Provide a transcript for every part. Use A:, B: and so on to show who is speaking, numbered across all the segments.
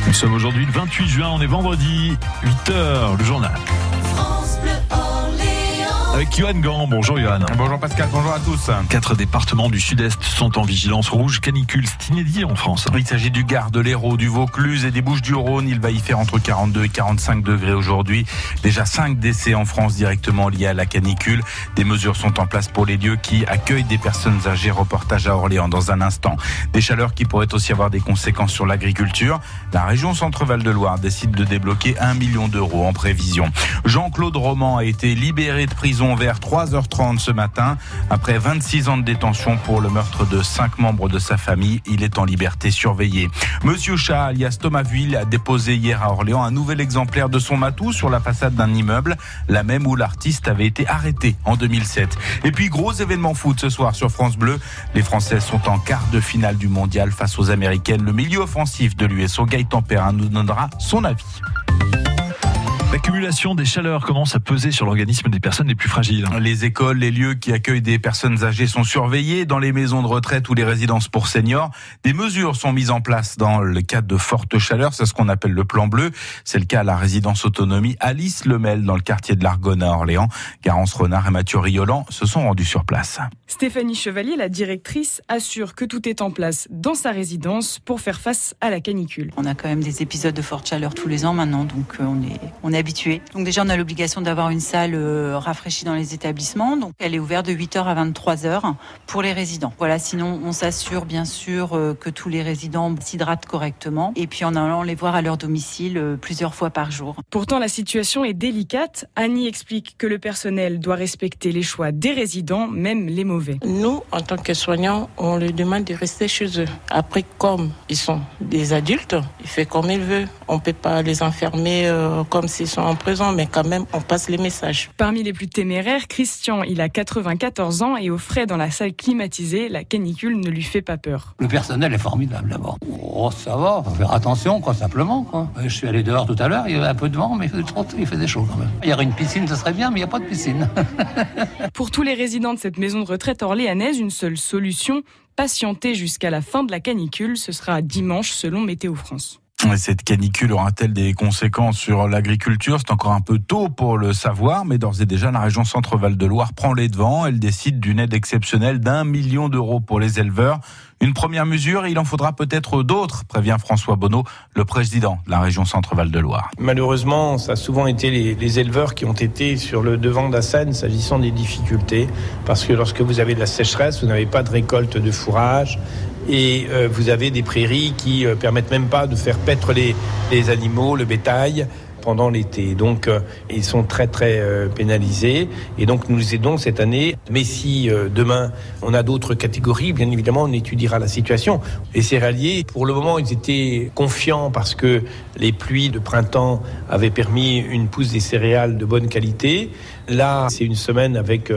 A: Nous sommes aujourd'hui le 28 juin, on est vendredi, 8h, le journal.
B: France Bleu Orléans.
A: Avec Johan Gant. Bonjour Johan.
C: Bonjour Pascal, bonjour à tous.
A: 4 départements du sud-est sont en vigilance rouge canicule. C'est inédit en France.
C: Il s'agit du Gard, de l'Hérault, du Vaucluse et des Bouches-du-Rhône. Il va y faire entre 42 et 45 degrés aujourd'hui. Déjà 5 décès en France directement liés à la canicule. Des mesures sont en place pour les lieux qui accueillent des personnes âgées. Reportage à Orléans dans un instant. Des chaleurs qui pourraient aussi avoir des conséquences sur l'agriculture. La région Centre-Val de Loire décide de débloquer 1 million d'euros en prévision. Jean-Claude Roman a été libéré de prison vers 3h30 ce matin. Après 26 ans de détention pour le meurtre de 5 membres de sa famille, il est en liberté surveillée. Monsieur Chat, alias Thomas Vuil, a déposé hier à Orléans un nouvel exemplaire de son matou sur la façade d'un immeuble, la même où l'artiste avait été arrêté en 2007. Et puis, gros événement foot ce soir sur France Bleu. Les Françaises sont en quart de finale du mondial face aux Américaines. Le milieu offensif de l'USO, Gaëtan Perrin, nous donnera son avis.
A: L'accumulation des chaleurs commence à peser sur l'organisme des personnes les plus fragiles.
C: Les écoles, les lieux qui accueillent des personnes âgées sont surveillés. Dans les maisons de retraite ou les résidences pour seniors, des mesures sont mises en place dans le cadre de fortes chaleurs. C'est ce qu'on appelle le plan bleu. C'est le cas à la résidence autonomie Alice Lemel dans le quartier de l'Argonne à Orléans. Garance Renard et Mathieu Riolan se sont rendus sur place.
D: Stéphanie Chevalier, la directrice, assure que tout est en place dans sa résidence pour faire face à la canicule.
E: On a quand même des épisodes de forte chaleur tous les ans maintenant, donc on est habitué. Donc déjà, on a l'obligation d'avoir une salle rafraîchie dans les établissements. Donc elle est ouverte de 8h à 23h pour les résidents. Voilà, sinon on s'assure bien sûr que tous les résidents s'hydratent correctement et puis en allant les voir à leur domicile plusieurs fois par jour.
D: Pourtant, la situation est délicate. Annie explique que le personnel doit respecter les choix des résidents, même les mauvais.
F: Nous, en tant que soignants, on leur demande de rester chez eux. Après, comme ils sont des adultes, ils font comme ils veulent. On ne peut pas les enfermer comme s'ils sont en prison, mais quand même, on passe les messages.
D: Parmi les plus téméraires, Christian, il a 94 ans et au frais dans la salle climatisée, la canicule ne lui fait pas peur.
G: Le personnel est formidable d'abord. Oh, ça va, faut faire attention, simplement, quoi. Je suis allé dehors tout à l'heure, il y avait un peu de vent, mais il faisait chaud quand même. Il y aurait une piscine, ce serait bien, mais il n'y a pas de piscine.
D: Pour tous les résidents de cette maison de retraite orléanaise, une seule solution, patienter jusqu'à la fin de la canicule. Ce sera dimanche selon Météo France.
C: Cette canicule aura-t-elle des conséquences sur l'agriculture ? C'est encore un peu tôt pour le savoir, mais d'ores et déjà, la région Centre-Val de Loire prend les devants. Elle décide d'une aide exceptionnelle d'1 million d'euros pour les éleveurs. Une première mesure, il en faudra peut-être d'autres, prévient François Bonneau, le président de la région Centre-Val de Loire.
H: Malheureusement, ça a souvent été les éleveurs qui ont été sur le devant de la scène s'agissant des difficultés, parce que lorsque vous avez de la sécheresse, vous n'avez pas de récolte de fourrage, et vous avez des prairies qui permettent même pas de faire paître les animaux, le bétail pendant l'été. Donc ils sont très pénalisés et donc nous les aidons cette année. Mais si demain on a d'autres catégories, bien évidemment on étudiera la situation. Les céréaliers, pour le moment ils étaient confiants parce que les pluies de printemps avaient permis une pousse des céréales de bonne qualité. Là, c'est une semaine avec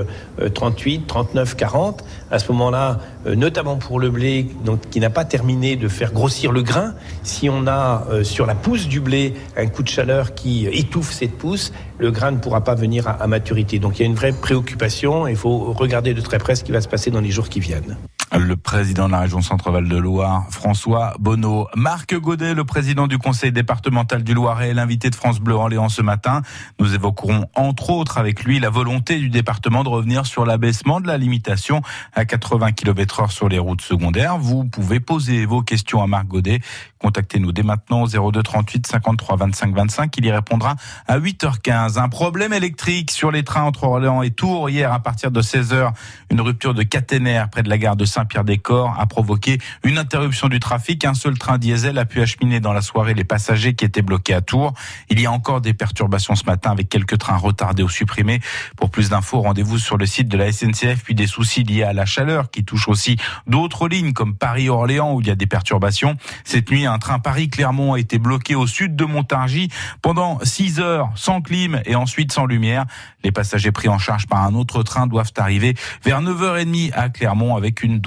H: 38, 39, 40. À ce moment-là, notamment pour le blé, donc, qui n'a pas terminé de faire grossir le grain, si on a sur la pousse du blé un coup de chaleur qui étouffe cette pousse, le grain ne pourra pas venir à maturité. Donc il y a une vraie préoccupation et il faut regarder de très près ce qui va se passer dans les jours qui viennent.
C: Le président de la région Centre-Val de Loire, François Bonneau. Marc Godet, le président du conseil départemental du Loiret, est l'invité de France Bleu Orléans ce matin. Nous évoquerons entre autres avec lui la volonté du département de revenir sur l'abaissement de la limitation à 80 km/h sur les routes secondaires. Vous pouvez poser vos questions à Marc Godet. Contactez-nous dès maintenant au 02 38 53 25 25. Il y répondra à 8h15. Un problème électrique sur les trains entre Orléans et Tours. Hier, à partir de 16h, une rupture de caténaire près de la gare de Saint-Pierre-des-Corps a provoqué une interruption du trafic. Un seul train diesel a pu acheminer dans la soirée les passagers qui étaient bloqués à Tours. Il y a encore des perturbations ce matin avec quelques trains retardés ou supprimés. Pour plus d'infos, rendez-vous sur le site de la SNCF. Puis des soucis liés à la chaleur qui touchent aussi d'autres lignes comme Paris-Orléans où il y a des perturbations. Cette nuit, un train Paris-Clermont a été bloqué au sud de Montargis pendant 6 heures sans clim et ensuite sans lumière. Les passagers pris en charge par un autre train doivent arriver vers 9h30 à Clermont avec une double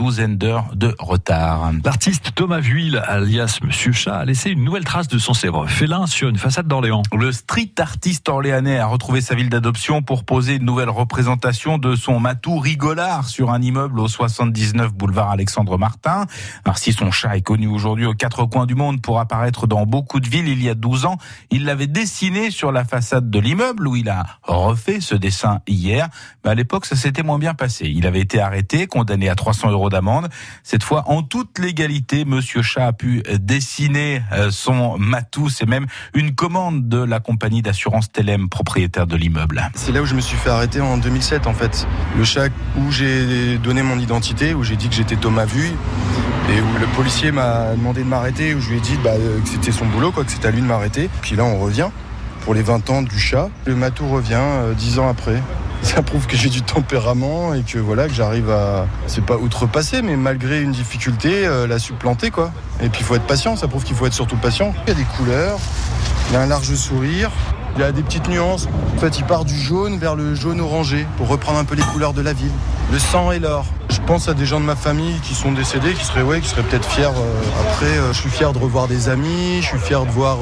C: douzaine d'heures de retard.
A: L'artiste Thomas Vuil, alias Monsieur Chat, a laissé une nouvelle trace de son célèbre félin sur une façade d'Orléans.
C: Le street artiste orléanais a retrouvé sa ville d'adoption pour poser une nouvelle représentation de son matou rigolard sur un immeuble au 79 boulevard Alexandre Martin. Alors si son chat est connu aujourd'hui aux quatre coins du monde pour apparaître dans beaucoup de villes, il y a 12 ans, il l'avait dessiné sur la façade de l'immeuble où il a refait ce dessin hier. Mais à l'époque, ça s'était moins bien passé. Il avait été arrêté, condamné à 300 € d'amende. Cette fois, en toute légalité, Monsieur Chat a pu dessiner son matou. C'est même une commande de la compagnie d'assurance Telem, propriétaire de l'immeuble.
I: C'est là où je me suis fait arrêter en 2007 en fait. Le chat où j'ai donné mon identité, où j'ai dit que j'étais Thomas Vuil et où le policier m'a demandé de m'arrêter, où je lui ai dit que c'était son boulot, que c'était à lui de m'arrêter. Puis là on revient pour les 20 ans du chat. Le matou revient 10 ans après. Ça prouve que j'ai du tempérament et que voilà, que j'arrive à, c'est pas outrepasser, mais malgré une difficulté, la supplanter quoi. Et puis il faut être patient, ça prouve qu'il faut être surtout patient. Il y a des couleurs, il y a un large sourire, il y a des petites nuances. En fait, il part du jaune vers le jaune orangé pour reprendre un peu les couleurs de la ville. Le sang et l'or. Je pense à des gens de ma famille qui sont décédés, qui seraient peut-être fiers. Après, je suis fier de revoir des amis, je suis fier de voir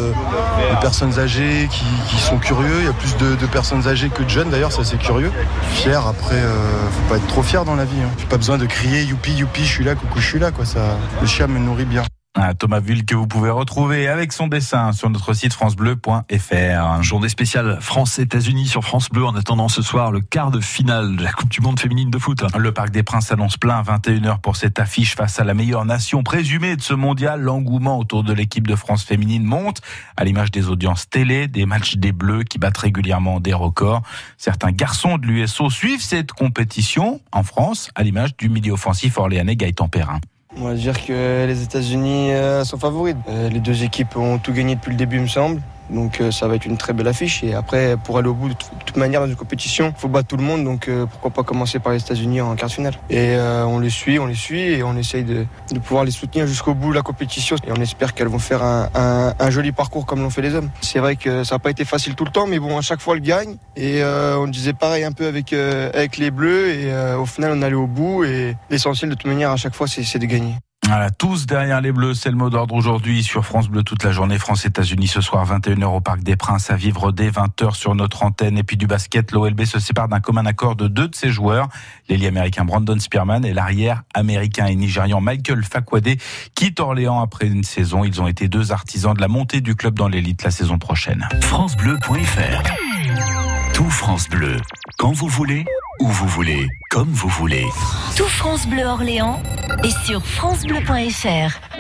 I: des personnes âgées qui sont curieux. Il y a plus de personnes âgées que de jeunes d'ailleurs, ça c'est curieux. Fier, après, faut pas être trop fier dans la vie. J'ai pas besoin de crier youpi youpi, je suis là, coucou, je suis là quoi. Ça, le chat me nourrit bien.
C: Thomas Vuil que vous pouvez retrouver avec son dessin sur notre site francebleu.fr.
A: Journée spéciale France-États-Unis sur France Bleu en attendant ce soir le quart de finale de la Coupe du Monde féminine de foot.
C: Le Parc des Princes s'annonce plein à 21h pour cette affiche face à la meilleure nation présumée de ce mondial. L'engouement autour de l'équipe de France féminine monte à l'image des audiences télé, des matchs des Bleus qui battent régulièrement des records. Certains garçons de l'USO suivent cette compétition en France à l'image du milieu offensif orléanais Gaëtan Perrin.
J: On va dire que les États-Unis sont favoris. Les deux équipes ont tout gagné depuis le début, il me semble. Donc ça va être une très belle affiche. Et après, pour aller au bout, de toute manière, dans une compétition, il faut battre tout le monde. Donc pourquoi pas commencer par les États-Unis en quart de finale. Et on les suit et on essaye de pouvoir les soutenir jusqu'au bout de la compétition. Et on espère qu'elles vont faire un joli parcours comme l'ont fait les hommes. C'est vrai que ça n'a pas été facile tout le temps, mais bon, à chaque fois, elles gagnent. Et on disait pareil un peu avec les Bleus. Et au final, on allait au bout. Et l'essentiel, de toute manière, à chaque fois, c'est de gagner.
C: Voilà, tous derrière les Bleus, c'est le mot d'ordre aujourd'hui sur France Bleu toute la journée. France-États-Unis ce soir 21h au Parc des Princes, à vivre dès 20h sur notre antenne. Et puis du basket, l'OLB se sépare d'un commun accord de deux de ses joueurs, l'ailier américain Brandon Spearman et l'arrière américain et nigérian Michael Fakwade quittent Orléans après une saison. Ils ont été deux artisans de la montée du club dans l'élite la saison prochaine.
K: FranceBleu.fr. Tout France Bleu, quand vous voulez, où vous voulez, comme vous voulez.
B: Tout France Bleu Orléans est sur francebleu.fr.